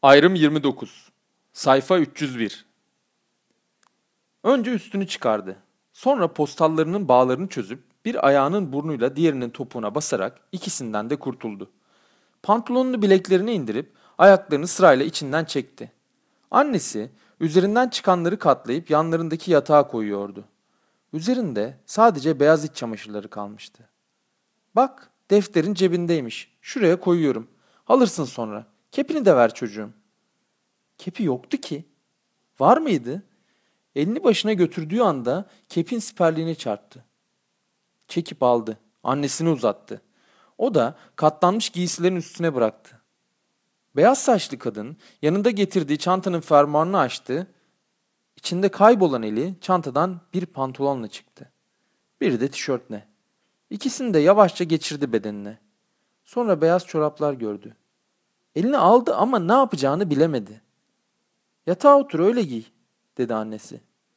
Ayrım 29. Sayfa 301. Önce üstünü çıkardı. Sonra postallarının bağlarını çözüp bir ayağının burnuyla diğerinin topuğuna basarak ikisinden de kurtuldu. Pantolonunu bileklerine indirip ayaklarını sırayla içinden çekti. Annesi üzerinden çıkanları katlayıp yanlarındaki yatağa koyuyordu. Üzerinde sadece beyaz iç çamaşırları kalmıştı. "Bak, defterin cebindeymiş. Şuraya koyuyorum. Alırsın sonra. Kepini de ver çocuğum." Kepi yoktu ki. Var mıydı? Elini başına götürdüğü anda kepin siperliğine çarptı. Çekip aldı. Annesine uzattı. O da katlanmış giysilerin üstüne bıraktı. Beyaz saçlı kadın yanında getirdiği çantanın fermuarını açtı. İçinde kaybolan eli çantadan bir pantolonla çıktı. Bir de tişörtle. İkisini de yavaşça geçirdi bedenine. Sonra beyaz çoraplar gördü. Elini aldı ama ne yapacağını bilemedi. "Yatağa otur, öyle giy," dedi annesi.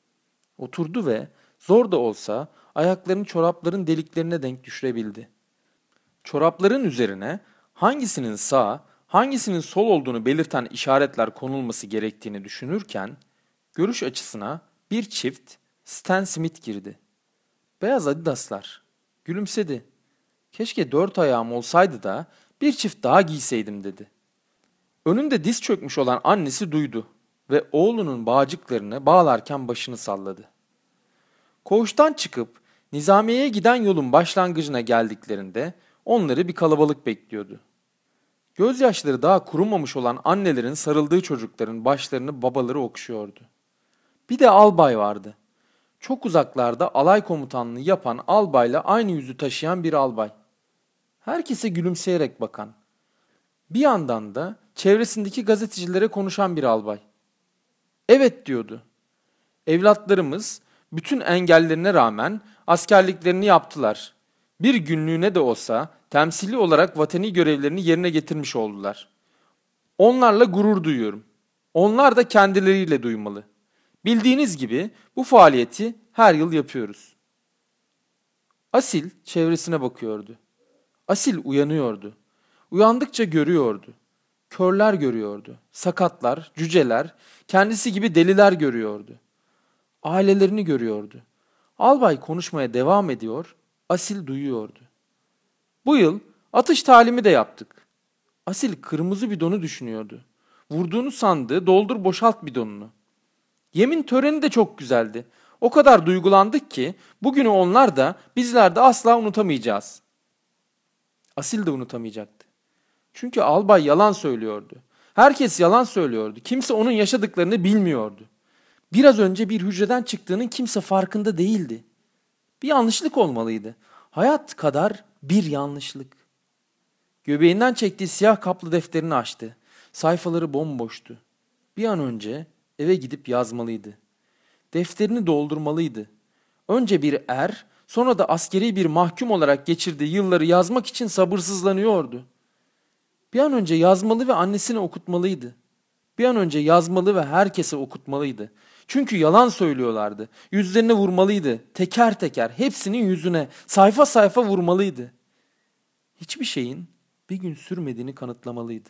Oturdu ve zor da olsa ayaklarını çorapların deliklerine denk düşürebildi. Çorapların üzerine hangisinin sağ, hangisinin sol olduğunu belirten işaretler konulması gerektiğini düşünürken, görüş açısına bir çift Stan Smith girdi. Beyaz Adidaslar. Gülümsedi. "Keşke 4 ayağım olsaydı da bir çift daha giyseydim," dedi. Önünde diz çökmüş olan annesi duydu ve oğlunun bağcıklarını bağlarken başını salladı. Koğuştan çıkıp Nizamiye'ye giden yolun başlangıcına geldiklerinde onları bir kalabalık bekliyordu. Gözyaşları daha kurumamış olan annelerin sarıldığı çocukların başlarını babaları okşuyordu. Bir de albay vardı. Çok uzaklarda alay komutanlığı yapan albayla aynı yüzü taşıyan bir albay. Herkese gülümseyerek bakan. Bir yandan da çevresindeki gazetecilere konuşan bir albay. "Evet," diyordu. "Evlatlarımız bütün engellerine rağmen askerliklerini yaptılar. Bir günlüğüne de olsa temsili olarak vatani görevlerini yerine getirmiş oldular. Onlarla gurur duyuyorum. Onlar da kendileriyle duymalı. Bildiğiniz gibi bu faaliyeti her yıl yapıyoruz." Asil çevresine bakıyordu. Asil uyanıyordu. Uyandıkça görüyordu. Körler görüyordu. Sakatlar, cüceler, kendisi gibi deliler görüyordu. Ailelerini görüyordu. Albay konuşmaya devam ediyor, Asil duyuyordu. "Bu yıl atış talimi de yaptık." Asil kırmızı bidonu düşünüyordu. Vurduğunu sandığı doldur boşalt bidonunu. "Yemin töreni de çok güzeldi. O kadar duygulandık ki bugünü onlar da bizler de asla unutamayacağız." Asil de unutamayacaktı. Çünkü albay yalan söylüyordu. Herkes yalan söylüyordu. Kimse onun yaşadıklarını bilmiyordu. Biraz önce bir hücreden çıktığının kimse farkında değildi. Bir yanlışlık olmalıydı. Hayat kadar bir yanlışlık. Göbeğinden çektiği siyah kaplı defterini açtı. Sayfaları bomboştu. Bir an önce eve gidip yazmalıydı. Defterini doldurmalıydı. Önce bir sonra da askeri bir mahkum olarak geçirdiği yılları yazmak için sabırsızlanıyordu. Bir an önce yazmalı ve annesine okutmalıydı. Bir an önce yazmalı ve herkese okutmalıydı. Çünkü yalan söylüyorlardı. Yüzlerine vurmalıydı. Teker teker, hepsinin yüzüne, sayfa sayfa vurmalıydı. Hiçbir şeyin bir gün sürmediğini kanıtlamalıydı.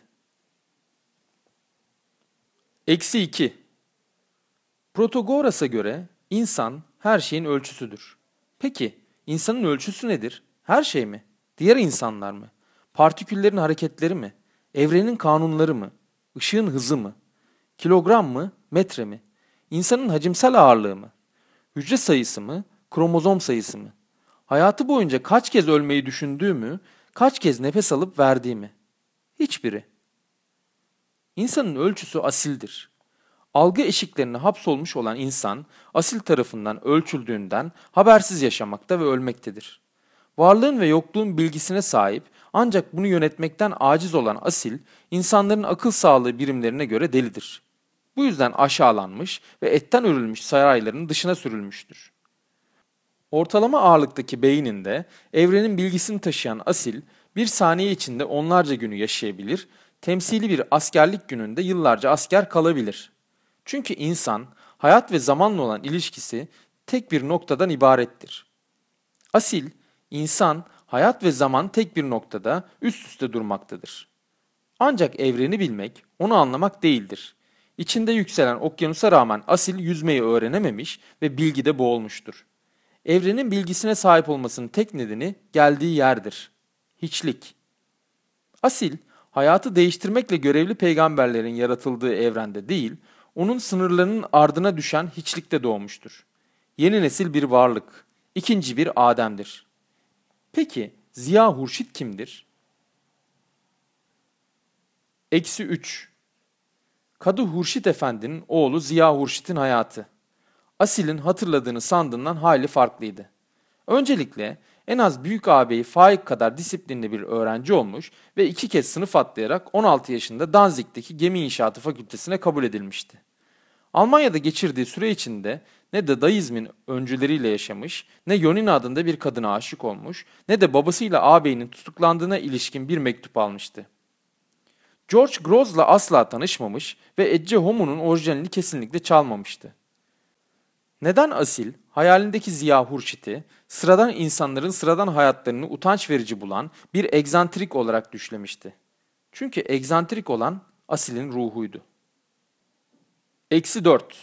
-2. Protagoras'a göre insan her şeyin ölçüsüdür. Peki, insanın ölçüsü nedir? Her şey mi? Diğer insanlar mı? Partiküllerin hareketleri mi? Evrenin kanunları mı? Işığın hızı mı? Kilogram mı? Metre mi? İnsanın hacimsel ağırlığı mı? Hücre sayısı mı? Kromozom sayısı mı? Hayatı boyunca kaç kez ölmeyi düşündüğü mü? Kaç kez nefes alıp verdiği mi? Hiçbiri. İnsanın ölçüsü asildir. Algı eşiklerine hapsolmuş olan insan, asil tarafından ölçüldüğünden habersiz yaşamakta ve ölmektedir. Varlığın ve yokluğun bilgisine sahip ancak bunu yönetmekten aciz olan asil, insanların akıl sağlığı birimlerine göre delidir. Bu yüzden aşağılanmış ve etten örülmüş sarayların dışına sürülmüştür. Ortalama ağırlıktaki beyninde evrenin bilgisini taşıyan asil, bir saniye içinde onlarca günü yaşayabilir, temsili bir askerlik gününde yıllarca asker kalabilir. Çünkü insan, hayat ve zamanla olan ilişkisi tek bir noktadan ibarettir. Asil, insan, hayat ve zaman tek bir noktada üst üste durmaktadır. Ancak evreni bilmek, onu anlamak değildir. İçinde yükselen okyanusa rağmen Asil yüzmeyi öğrenememiş ve bilgide boğulmuştur. Evrenin bilgisine sahip olmasının tek nedeni geldiği yerdir. Hiçlik. Asil, hayatı değiştirmekle görevli peygamberlerin yaratıldığı evrende değil, onun sınırlarının ardına düşen hiçlikte doğmuştur. Yeni nesil bir varlık, ikinci bir Adem'dir. Peki Ziya Hurşit kimdir? -3. Kadı Hurşit Efendi'nin oğlu Ziya Hurşit'in hayatı. Asil'in hatırladığını sandığından hayli farklıydı. Öncelikle en az büyük ağabeyi Faik kadar disiplinli bir öğrenci olmuş ve 2 kez sınıf atlayarak 16 yaşında Danzig'deki Gemi İnşaatı Fakültesine kabul edilmişti. Almanya'da geçirdiği süre içinde ne Dadaizmin öncüleriyle yaşamış, ne Yonina adında bir kadına aşık olmuş, ne de babasıyla ağabeyinin tutuklandığına ilişkin bir mektup almıştı. George Groz'la asla tanışmamış ve Ecce Homo'nun orijinalini kesinlikle çalmamıştı. Neden Asil, hayalindeki Ziya Hurşit'i, sıradan insanların sıradan hayatlarını utanç verici bulan bir egzantrik olarak düşlemişti? Çünkü egzantrik olan Asil'in ruhuydu. -4.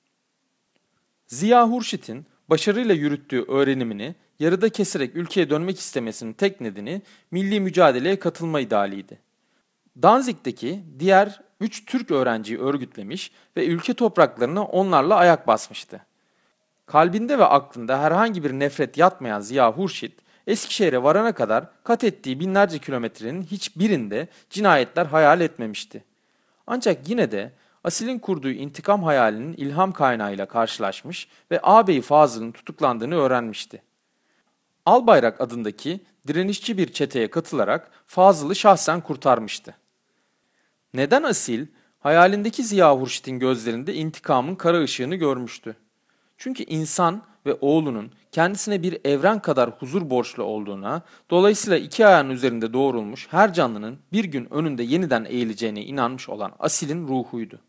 Ziya Hurşit'in başarıyla yürüttüğü öğrenimini yarıda keserek ülkeye dönmek istemesinin tek nedeni milli mücadeleye katılma idealiydi. Danzig'deki diğer 3 Türk öğrenciyi örgütlemiş ve ülke topraklarına onlarla ayak basmıştı. Kalbinde ve aklında herhangi bir nefret yatmayan Ziya Hurşit, Eskişehir'e varana kadar kat ettiği binlerce kilometrenin hiçbirinde cinayetler hayal etmemişti. Ancak yine de Asil'in kurduğu intikam hayalinin ilham kaynağıyla karşılaşmış ve ağabeyi Fazıl'ın tutuklandığını öğrenmişti. Albayrak adındaki direnişçi bir çeteye katılarak Fazıl'ı şahsen kurtarmıştı. Neden Asil, hayalindeki Ziya Hurşit'in gözlerinde intikamın kara ışığını görmüştü? Çünkü insan ve oğlunun kendisine bir evren kadar huzur borçlu olduğuna, dolayısıyla 2 ayağın üzerinde doğrulmuş her canlının bir gün önünde yeniden eğileceğine inanmış olan Asil'in ruhuydu.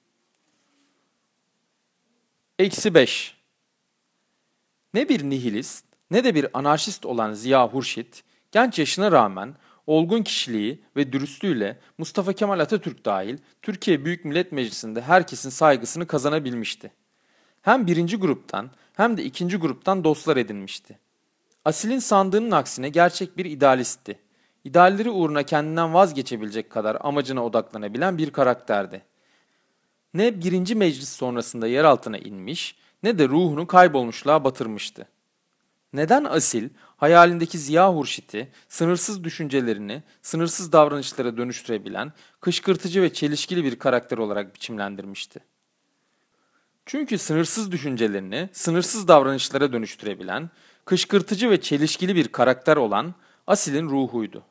-5. Ne bir nihilist ne de bir anarşist olan Ziya Hurşit, genç yaşına rağmen olgun kişiliği ve dürüstlüğüyle Mustafa Kemal Atatürk dahil Türkiye Büyük Millet Meclisi'nde herkesin saygısını kazanabilmişti. Hem birinci gruptan hem de ikinci gruptan dostlar edinmişti. Asil'in sandığının aksine gerçek bir idealistti. İdealleri uğruna kendinden vazgeçebilecek kadar amacına odaklanabilen bir karakterdi. Ne birinci meclis sonrasında yer altına inmiş ne de ruhunu kaybolmuşluğa batırmıştı. Neden Asil, hayalindeki Ziya Hurşit'i sınırsız düşüncelerini sınırsız davranışlara dönüştürebilen, kışkırtıcı ve çelişkili bir karakter olarak biçimlendirmişti? Çünkü sınırsız düşüncelerini sınırsız davranışlara dönüştürebilen, kışkırtıcı ve çelişkili bir karakter olan Asil'in ruhuydu.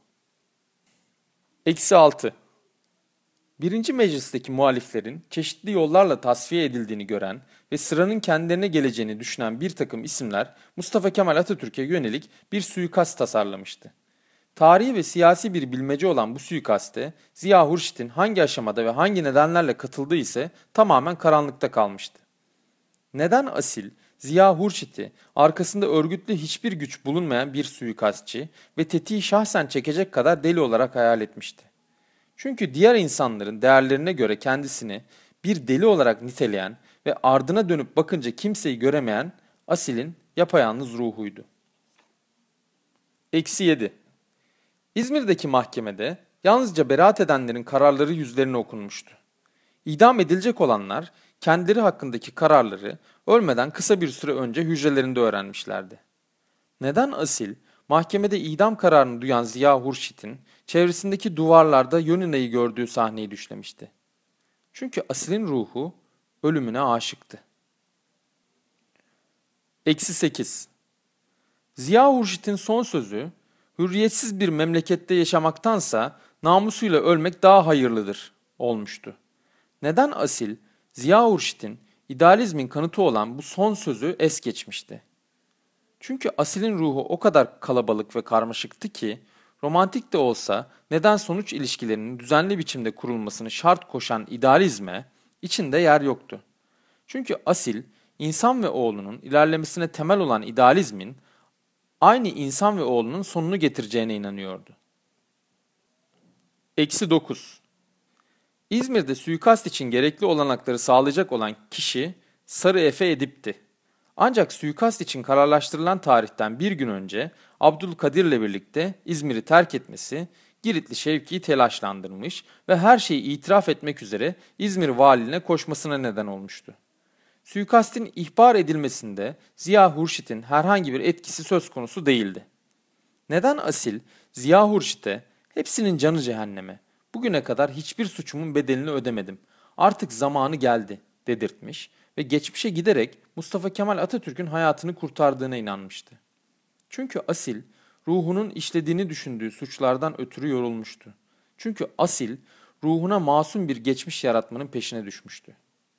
-6. Birinci meclisteki muhaliflerin çeşitli yollarla tasfiye edildiğini gören ve sıranın kendilerine geleceğini düşünen bir takım isimler Mustafa Kemal Atatürk'e yönelik bir suikast tasarlamıştı. Tarihi ve siyasi bir bilmece olan bu suikaste Ziya Hurşit'in hangi aşamada ve hangi nedenlerle katıldığı ise tamamen karanlıkta kalmıştı. Neden Asil, Ziya Hurşit'i arkasında örgütlü hiçbir güç bulunmayan bir suikastçı ve tetiği şahsen çekecek kadar deli olarak hayal etmişti? Çünkü diğer insanların değerlerine göre kendisini bir deli olarak niteleyen ve ardına dönüp bakınca kimseyi göremeyen Asil'in yapayalnız ruhuydu. -7. İzmir'deki mahkemede yalnızca beraat edenlerin kararları yüzlerine okunmuştu. İdam edilecek olanlar kendileri hakkındaki kararları ölmeden kısa bir süre önce hücrelerinde öğrenmişlerdi. Neden Asil, mahkemede idam kararını duyan Ziya Hurşit'in çevresindeki duvarlarda Yonina'yı gördüğü sahneyi düşlemişti? Çünkü Asil'in ruhu ölümüne aşıktı. -8. Ziya Hurşit'in son sözü, hürriyetsiz bir memlekette yaşamaktansa namusuyla ölmek daha hayırlıdır olmuştu. Neden Asil, Ziya Hurşit'in idealizmin kanıtı olan bu son sözü es geçmişti? Çünkü Asil'in ruhu o kadar kalabalık ve karmaşıktı ki, romantik de olsa neden sonuç ilişkilerinin düzenli biçimde kurulmasını şart koşan idealizme içinde yer yoktu. Çünkü Asil, insan ve oğlunun ilerlemesine temel olan idealizmin, aynı insan ve oğlunun sonunu getireceğine inanıyordu. -9. İzmir'de suikast için gerekli olanakları sağlayacak olan kişi Sarı Efe Edip'ti. Ancak suikast için kararlaştırılan tarihten bir gün önce Abdülkadir'le birlikte İzmir'i terk etmesi Giritli Şevki'yi telaşlandırmış ve her şeyi itiraf etmek üzere İzmir valiliğine koşmasına neden olmuştu. Suikastin ihbar edilmesinde Ziya Hurşit'in herhangi bir etkisi söz konusu değildi. Neden Asil, Ziya Hurşit'e hepsinin canı cehenneme, bugüne kadar hiçbir suçumun bedelini ödemedim, artık zamanı geldi dedirtmiş ve geçmişe giderek Mustafa Kemal Atatürk'ün hayatını kurtardığına inanmıştı. Çünkü Asil, ruhunun işlediğini düşündüğü suçlardan ötürü yorulmuştu. Çünkü Asil, ruhuna masum bir geçmiş yaratmanın peşine düşmüştü.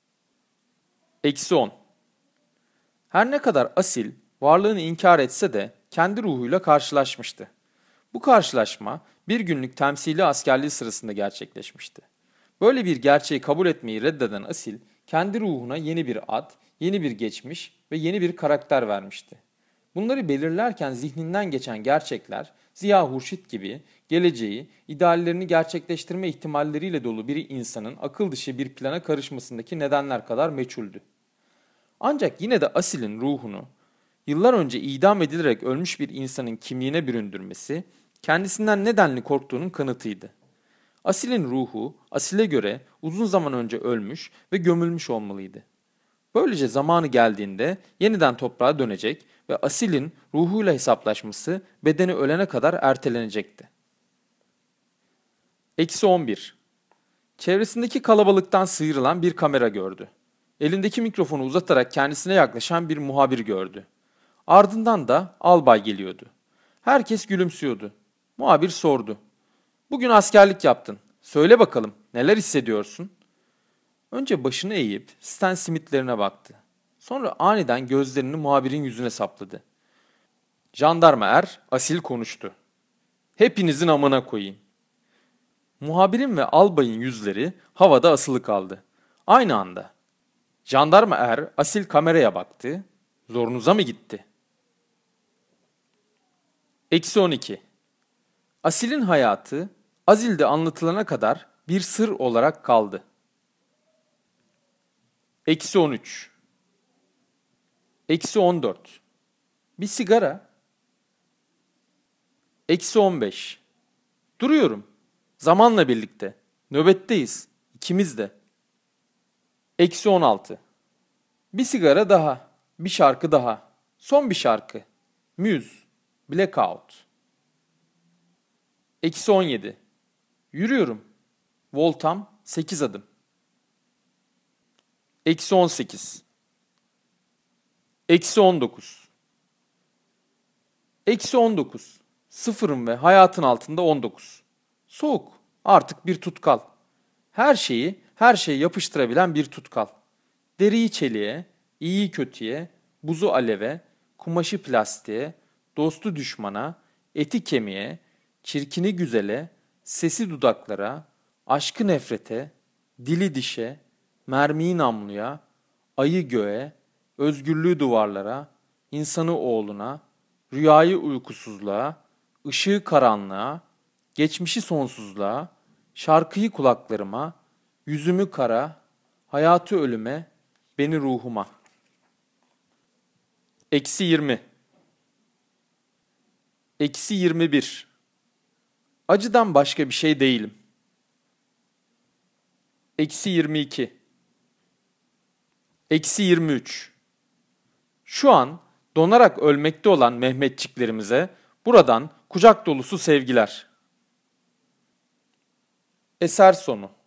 -10. Her ne kadar Asil, varlığını inkar etse de kendi ruhuyla karşılaşmıştı. Bu karşılaşma bir günlük temsili askerliği sırasında gerçekleşmişti. Böyle bir gerçeği kabul etmeyi reddeden Asil, kendi ruhuna yeni bir ad, yeni bir geçmiş ve yeni bir karakter vermişti. Bunları belirlerken zihninden geçen gerçekler, Ziya Hurşit gibi geleceği, ideallerini gerçekleştirme ihtimalleriyle dolu bir insanın akıl dışı bir plana karışmasındaki nedenler kadar meçhuldü. Ancak yine de Asil'in ruhunu, yıllar önce idam edilerek ölmüş bir insanın kimliğine büründürmesi, kendisinden nedenli korktuğunun kanıtıydı. Asil'in ruhu, Asil'e göre uzun zaman önce ölmüş ve gömülmüş olmalıydı. Böylece zamanı geldiğinde yeniden toprağa dönecek ve Asil'in ruhuyla hesaplaşması bedeni ölene kadar ertelenecekti. -11. Çevresindeki kalabalıktan sıyrılan bir kamera gördü. Elindeki mikrofonu uzatarak kendisine yaklaşan bir muhabir gördü. Ardından da albay geliyordu. Herkes gülümsüyordu. Muhabir sordu. "Bugün askerlik yaptın. Söyle bakalım, neler hissediyorsun?" Önce başını eğip Stan Smith'lerine baktı. Sonra aniden gözlerini muhabirin yüzüne sapladı. Jandarma Asil konuştu. "Hepinizin amına koyayım." Muhabirin ve albayın yüzleri havada asılı kaldı. Aynı anda. Jandarma Asil kameraya baktı. "Zorunuza mı gitti?" -12. Asil'in hayatı Azil'de anlatılana kadar bir sır olarak kaldı. -13. -14. Bir sigara. -15. Duruyorum. Zamanla birlikte. Nöbetteyiz. İkimiz de. -16. Bir sigara daha. Bir şarkı daha. Son bir şarkı. Muse. Blackout. -17. Yürüyorum. Voltam 8 adım. -18. -19. -19. Sıfırım ve hayatın altında 19. Soğuk. Artık bir tutkal. Her şeyi yapıştırabilen bir tutkal. Deriyi çeliğe, iyiyi kötüye, buzu aleve, kumaşı plastiğe, dostu düşmana, eti kemiğe, çirkini güzele, sesi dudaklara, aşkı nefrete, dili dişe, mermiyi namluya, ayı göğe, özgürlüğü duvarlara, insanı oğluna, rüyayı uykusuzluğa, ışığı karanlığa, geçmişi sonsuzluğa, şarkıyı kulaklarıma, yüzümü kara, hayatı ölüme, beni ruhuma. -20. -21. Acıdan başka bir şey değilim. -22. -23. Şu an donarak ölmekte olan Mehmetçiklerimize buradan kucak dolusu sevgiler. Eser sonu.